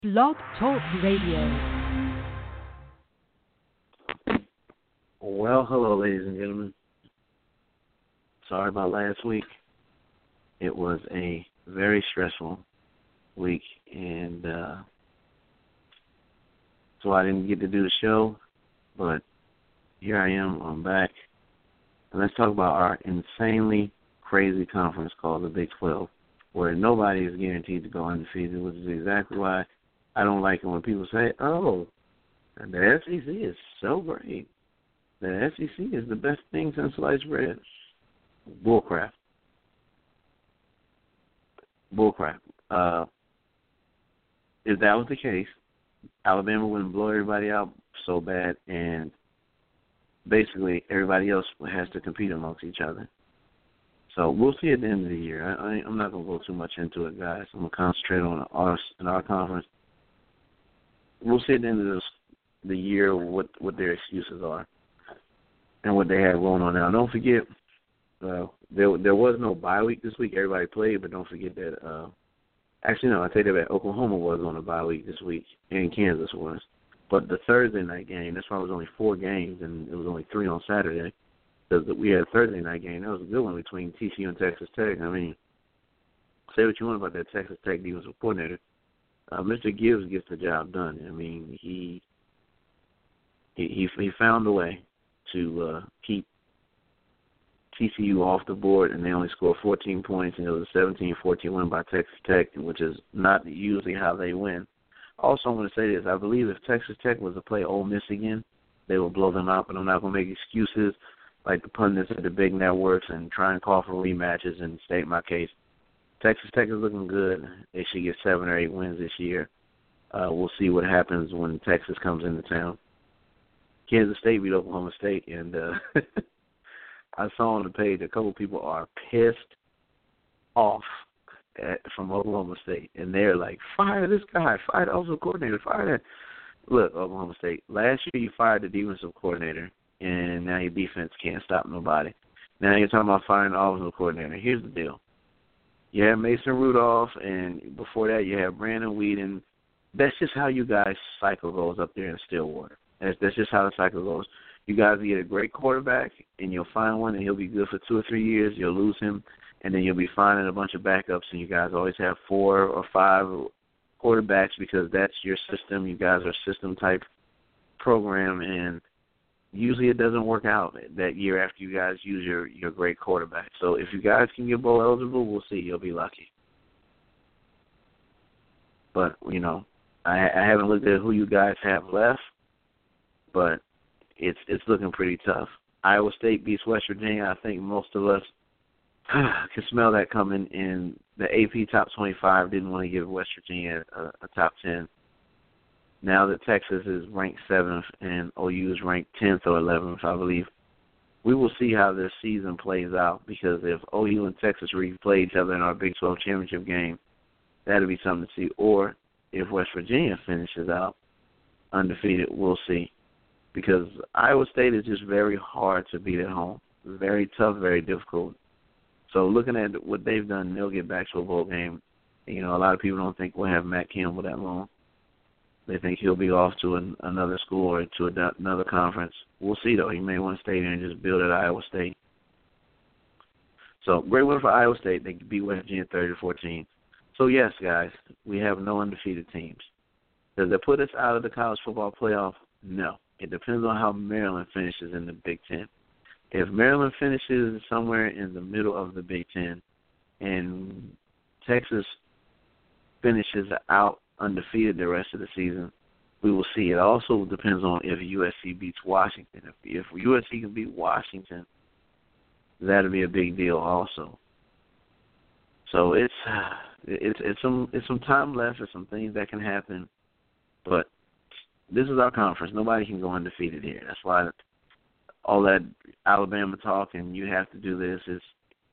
Blog Talk Radio. Well, hello, ladies and gentlemen. Sorry about last week. It was a very stressful week, and so I didn't get to do the show, but here I am. I'm back. And let's talk about our insanely crazy conference called the Big 12, where nobody is guaranteed to go undefeated, which is exactly why I don't like it when people say, oh, the SEC is so great. The SEC is the best thing since sliced bread. Bullcrap. If that was the case, Alabama wouldn't blow everybody out so bad, and basically everybody else has to compete amongst each other. So we'll see at the end of the year. I'm not going to go too much into it, guys. I'm going to concentrate on our conference. We'll see at the end of the year what their excuses are and what they have going on now. Don't forget, there was no bye week this week. Everybody played, but don't forget that. Actually, no, I take that back. Oklahoma was on a bye week this week, and Kansas was. But the Thursday night game, that's why it was only 4 games, and it was only 3 on Saturday. Because we had a Thursday night game. That was a good one between TCU and Texas Tech. I mean, say what you want about that Texas Tech defensive coordinator. Mr. Gibbs gets the job done. I mean, he found a way to keep TCU off the board, and they only scored 14 points, and it was a 17-14 win by Texas Tech, which is not usually how they win. Also, I'm going to say this. I believe if Texas Tech was to play Ole Miss again, they would blow them out, but I'm not going to make excuses like the pundits at the big networks and try and call for rematches and state my case. Texas Tech is looking good. They should get 7 or 8 wins this year. We'll see what happens when Texas comes into town. Kansas State beat Oklahoma State, and I saw on the page a couple people are pissed off from Oklahoma State, and they're like, fire this guy, fire the offensive coordinator, fire that. Look, Oklahoma State, last year you fired the defensive coordinator, and now your defense can't stop nobody. Now you're talking about firing the offensive coordinator. Here's the deal. You have Mason Rudolph, and before that you have Brandon Weeden. That's just how you guys' cycle goes up there in Stillwater. That's just how the cycle goes. You guys get a great quarterback, and you'll find one, and he'll be good for 2 or 3 years. You'll lose him, and then you'll be finding a bunch of backups, and you guys always have 4 or 5 quarterbacks because that's your system. You guys are a system-type program, and usually it doesn't work out that year after you guys use your great quarterback. So if you guys can get bowl eligible, we'll see. You'll be lucky. But, I haven't looked at who you guys have left, but it's looking pretty tough. Iowa State beats West Virginia. I think most of us can smell that coming, and the AP Top 25 didn't want to give West Virginia a Top 10. Now that Texas is ranked 7th and OU is ranked 10th or 11th, I believe, we will see how this season plays out, because if OU and Texas replay each other in our Big 12 championship game, that'll be something to see. Or if West Virginia finishes out undefeated, we'll see. Because Iowa State is just very hard to beat at home. Very tough, very difficult. So looking at what they've done, they'll get back to a bowl game. A lot of people don't think we'll have Matt Campbell that long. They think he'll be off to another school or to another conference. We'll see, though. He may want to stay there and just build at Iowa State. So, great win for Iowa State. They beat West Virginia 30-14. So, yes, guys, we have no undefeated teams. Does that put us out of the college football playoff? No. It depends on how Maryland finishes in the Big Ten. If Maryland finishes somewhere in the middle of the Big Ten and Texas finishes out undefeated the rest of the season, we will see. It also depends on if USC beats Washington. If USC can beat Washington, that'll be a big deal also. So it's some time left. There's some things that can happen, but this is our conference. Nobody can go undefeated here. That's why all that Alabama talk and you have to do this is,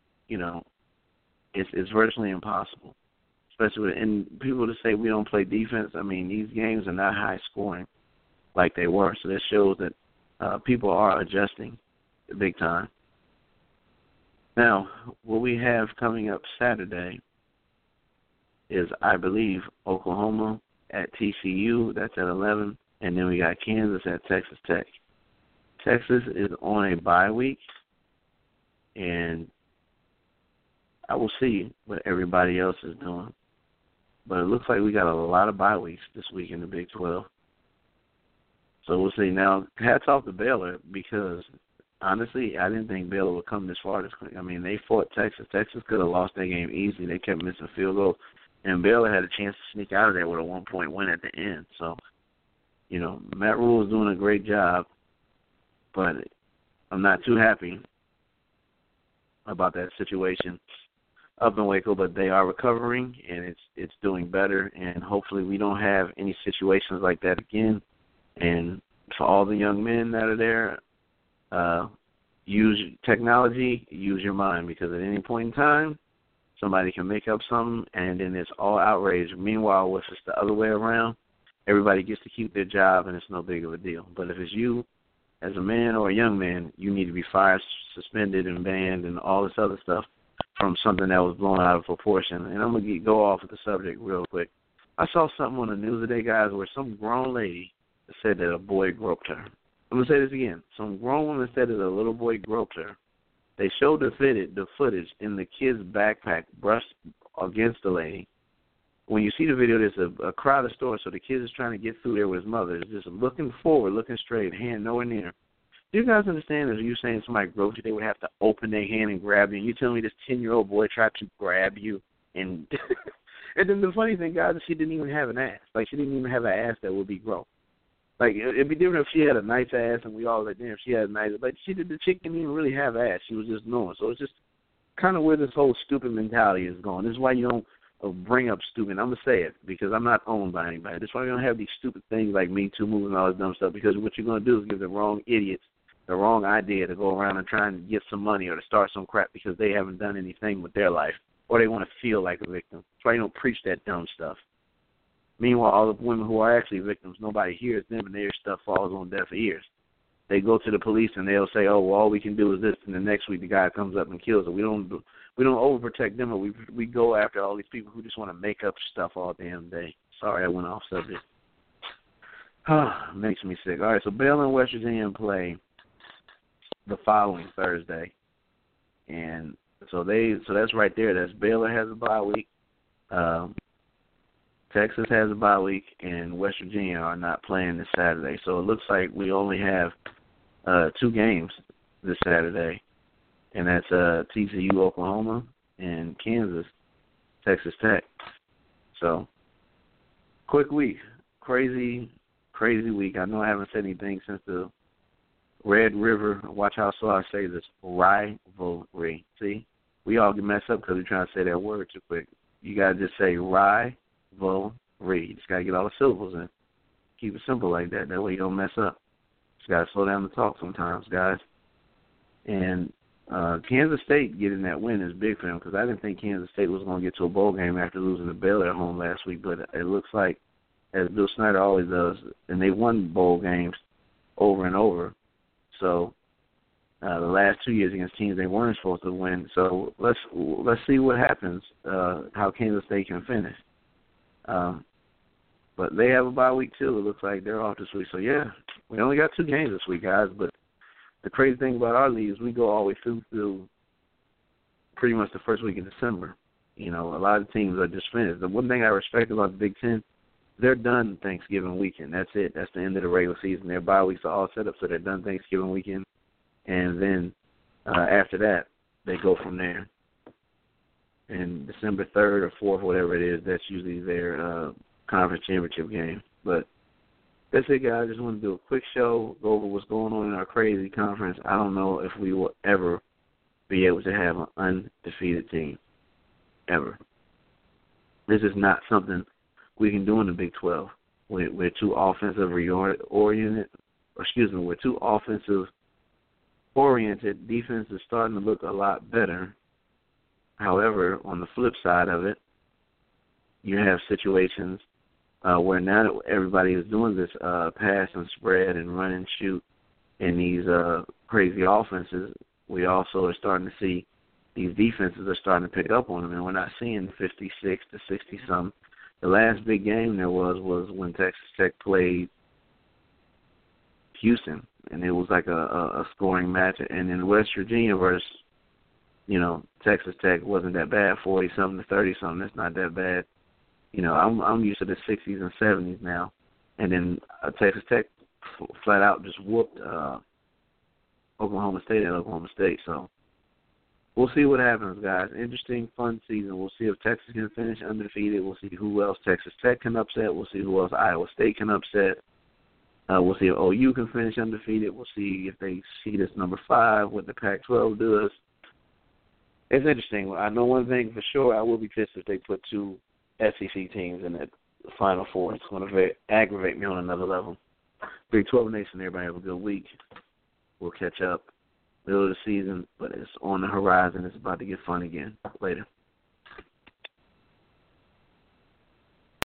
it's virtually impossible. Especially and people to say we don't play defense. I mean, these games are not high scoring like they were. So this shows that people are adjusting big time. Now, what we have coming up Saturday is, I believe, Oklahoma at TCU. That's at 11. And then we got Kansas at Texas Tech. Texas is on a bye week, and I will see what everybody else is doing. But it looks like we got a lot of bye weeks this week in the Big 12. So we'll see. Now, hats off to Baylor because, honestly, I didn't think Baylor would come this far this quick. I mean, they fought Texas. Texas could have lost that game easily. They kept missing field goals. And Baylor had a chance to sneak out of there with a 1-point win at the end. So, you know, Matt Rule is doing a great job, but I'm not too happy about that situation up in Waco, but they are recovering, and it's doing better, and hopefully we don't have any situations like that again. And for all the young men that are there, use technology, use your mind, because at any point in time, somebody can make up something, and then it's all outrage. Meanwhile, if it's the other way around, everybody gets to keep their job, and it's no big of a deal. But if it's you, as a man or a young man, you need to be fired, suspended, and banned, and all this other stuff from something that was blown out of proportion. And I'm going to go off of the subject real quick. I saw something on the news today, guys, where some grown lady said that a boy groped her. I'm going to say this again. Some grown woman said that a little boy groped her. They showed the footage in the kid's backpack brushed against the lady. When you see the video, there's a crowded store, so the kid is trying to get through there with his mother. He's just looking forward, looking straight, hand nowhere near. Do you guys understand that you saying somebody groped you, they would have to open their hand and grab you? And you telling me this 10-year-old boy tried to grab you? And and then the funny thing, guys, is she didn't even have an ass. Like, she didn't even have an ass that would be groped. Like, it'd be different if she had a nice ass and we all like, damn, if she had a nice ass. But the chick didn't even really have ass. She was just knowing. So it's just kind of where this whole stupid mentality is going. This is why you don't bring up stupid. I'm going to say it because I'm not owned by anybody. This is why you don't have these stupid things like Me Too movement and all this dumb stuff, because what you're going to do is give the wrong idiots the wrong idea to go around and try and get some money or to start some crap because they haven't done anything with their life or they want to feel like a victim. That's why you don't preach that dumb stuff. Meanwhile, all the women who are actually victims, nobody hears them and their stuff falls on deaf ears. They go to the police and they'll say, "Oh, well, all we can do is this," and the next week the guy comes up and kills her. We don't overprotect them, or we go after all these people who just want to make up stuff all damn day. Sorry, I went off subject. Makes me sick. All right, so Baylor and West Virginia play the following Thursday, and so that's right there. That's Baylor has a bye week, Texas has a bye week, and West Virginia are not playing this Saturday. So it looks like we only have 2 games this Saturday, and that's TCU Oklahoma and Kansas Texas Tech. So quick week, crazy week. I know I haven't said anything since the Red River, watch how slow I say this, rivalry. See, we all get messed up because we're trying to say that word too quick. You got to just say rivalry. You just got to get all the syllables in. Keep it simple like that. That way you don't mess up. Just got to slow down the talk sometimes, guys. And Kansas State getting that win is big for them because I didn't think Kansas State was going to get to a bowl game after losing to Baylor at home last week, but it looks like, as Bill Snyder always does, and they won bowl games over and over. So the last 2 years against teams they weren't supposed to win. So let's see what happens, how Kansas State can finish. But they have a bye week too. It looks like they're off this week. So yeah, we only got 2 games this week, guys. But the crazy thing about our league is we go all the way through pretty much the first week of December. You know, a lot of teams are just finished. The one thing I respect about the Big Ten, they're done Thanksgiving weekend. That's it. That's the end of the regular season. Their bye weeks are all set up, so they're done Thanksgiving weekend. And then after that, they go from there. And December 3rd or 4th, whatever it is, that's usually their conference championship game. But that's it, guys. I just want to do a quick show, go over what's going on in our crazy conference. I don't know if we will ever be able to have an undefeated team, ever. This is not something we can do in the Big 12. We're too offensive-oriented. We're too offensive-oriented. Defense is starting to look a lot better. However, on the flip side of it, you have situations where now that everybody is doing this pass and spread and run and shoot in these crazy offenses, we also are starting to see these defenses are starting to pick up on them, and we're not seeing 56 to 60-some The last big game there was when Texas Tech played Houston, and it was like a scoring match. And in West Virginia versus, Texas Tech wasn't that bad, 40-something to 30-something. That's not that bad. I'm used to the 60s and 70s now. And then Texas Tech flat out just whooped Oklahoma State at Oklahoma State. So we'll see what happens, guys. Interesting, fun season. We'll see if Texas can finish undefeated. We'll see who else Texas Tech can upset. We'll see who else Iowa State can upset. We'll see if OU can finish undefeated. We'll see if they see this number 5, what the Pac-12 does. It's interesting. I know one thing for sure. I will be pissed if they put 2 SEC teams in that Final Four. It's going to aggravate me on another level. Big 12 Nation, everybody have a good week. We'll catch up middle of the season, but it's on the horizon. It's about to get fun again. Later.